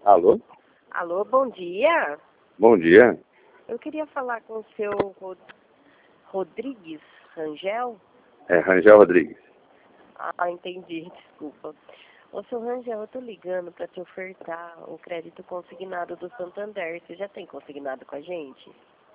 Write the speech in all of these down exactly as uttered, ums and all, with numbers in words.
Alô? Alô, bom dia. Bom dia. Eu queria falar com o seu Rod... Rodrigues Rangel. É Rangel Rodrigues. Ah, entendi, desculpa. Ô, seu Rangel, eu tô ligando para te ofertar o crédito consignado do Santander. Você já tem consignado com a gente?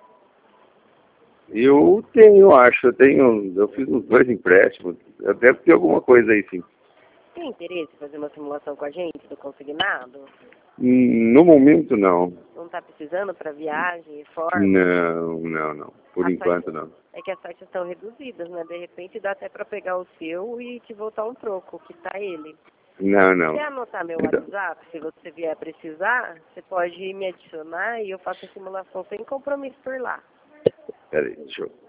Eu tenho, acho, eu tenho, eu fiz uns dois empréstimos. Eu devo ter alguma coisa aí, sim. Tem interesse em fazer uma simulação com a gente do consignado? Hum, No momento, não. Não tá precisando para viagem, reforma? Não, não, não. Por As enquanto, taxas- não. É que as taxas estão reduzidas, né? De repente dá até para pegar o seu e te voltar um troco, que tá ele. Não, não. Quer anotar meu Então, WhatsApp? Se você vier precisar, você pode me adicionar e eu faço a simulação sem compromisso por lá. peraí, deixa eu...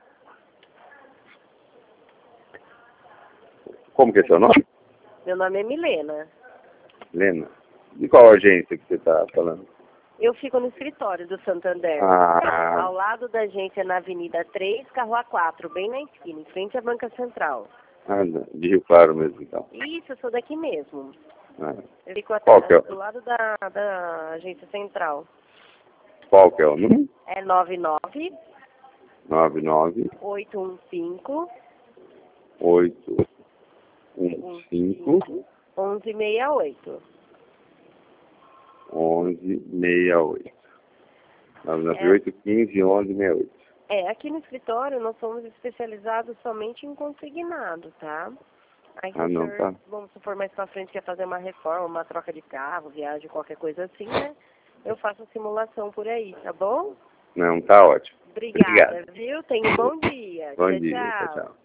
Como que é seu nome? Meu nome é Milena. Lena. De qual agência que você está falando? Eu fico no escritório do Santander. Ah, Ao lado da gente é na Avenida três, Carro A quatro, bem na esquina, em frente à Banca Central. ah, não, de Rio Claro mesmo, então. Isso, eu sou daqui mesmo. Ah, Eu fico até qual que é, do lado da, da agência central. qual que é o número? É nove nove nove nove oito um cinco oito um cinco onze sessenta e oito. onze sessenta e oito. nove nove oito, um cinco, onze sessenta e oito. É, aqui no escritório nós somos especializados somente em consignado, tá? Aí se Ah, o não, senhor, tá. vamos supor, mais pra frente quer fazer uma reforma, uma troca de carro, viagem, qualquer coisa assim, né? Eu faço a simulação por aí, tá bom? Não, tá ótimo. Obrigada, Obrigado. viu? Tenha um bom dia. Bom tchau, dia, tchau, tchau. tchau.